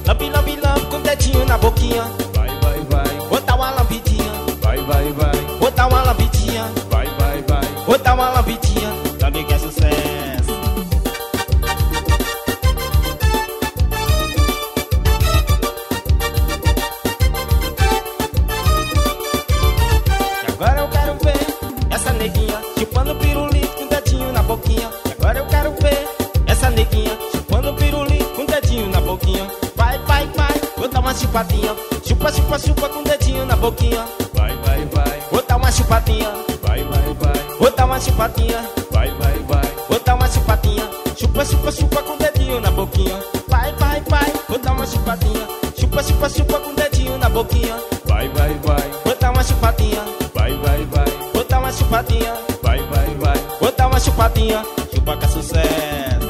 Lambe, lambe, lambe com o dedinho na boquinha. Vai, vai, vai. Vou dar uma lambidinha. Vai, vai, vai. Vou dar uma lambidinha. Vai, vai, vai. Vou dar uma lambidinha. Também que é sucesso. E agora eu quero ver essa neguinha chupando pirulito com o dedinho na boquinha. E agora eu quero ver essa neguinha chupando pirulito com o dedinho na boquinha. Vai, vai, vai. Vou dar uma chupadinha. Chupa, chupa, chupa com o dedinho na boquinha. Vai, vai, vai. Vou dar uma chupadinha. Vai, vai, vai. Vou dar uma chupadinha. Vai, vai, vai. Vou dar uma chupadinha. Chupa, chupa, chupa com o dedinho na boquinha. Vai, vai, vai. Vou dar uma chupadinha. Chupa, chupa, chupa com o dedinho na boquinha. Vai, vai, vai. Vou dar uma chupadinha. Vai, vai, vai. Vou dar uma chupadinha. Vai, vai, vai. Vou dar uma chupadinha. Chupa que é sucesso.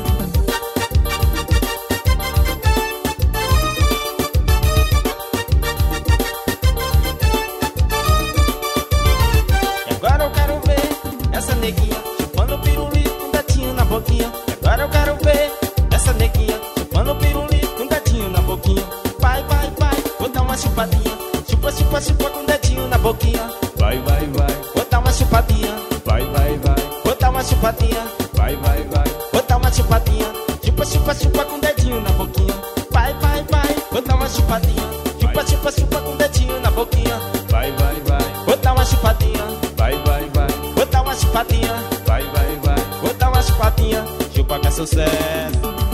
E agora eu quero ver essa neguinha chupando pirulito com o dedinho na boquinha. E agora eu quero ver essa neguinha chupando pirulito com o dedinho na boquinha. Vai, vai, vai. Vou dar uma chupadinha. Chupa, chupa, chupa com o dedinho na boquinha. Vai, vai, vai. Vou dar uma chupadinha. Vai, vai, vai. Vou dar uma chupadinha. Vai, vai, vai. Vou dar uma chupadinha. Chupa, chupa, chupa com o dedinho na boquinha. Vai, vai, vai. Vou dar uma chupadinha. Chupa, chupa, chupa com o dedinho na boquinha. Vai, vai, vai. Vou dar uma chupadinha. Vai, vai, vai. Vou dar uma chupadinha. Vai, vai, vai. Vou dar uma chupadinha. Chupa que é sucesso.